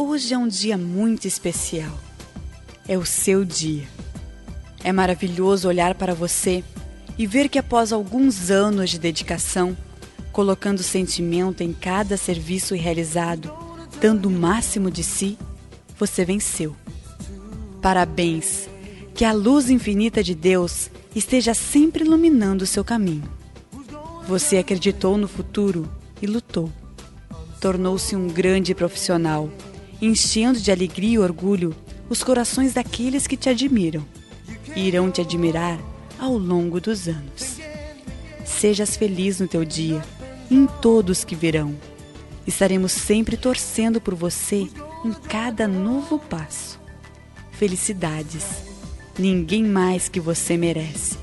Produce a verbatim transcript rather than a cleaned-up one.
hoje é um dia muito especial. É o seu dia. É maravilhoso olhar para você e ver que após alguns anos de dedicação, colocando sentimento em cada serviço realizado, dando o máximo de si, você venceu. Parabéns! Que a luz infinita de Deus esteja sempre iluminando o seu caminho. Você acreditou no futuro e lutou. Tornou-se um grande profissional, enchendo de alegria e orgulho os corações daqueles que te admiram e irão te admirar ao longo dos anos. Sejas feliz no teu dia e em todos que virão. Estaremos sempre torcendo por você em cada novo passo. Felicidades! Ninguém mais que você merece.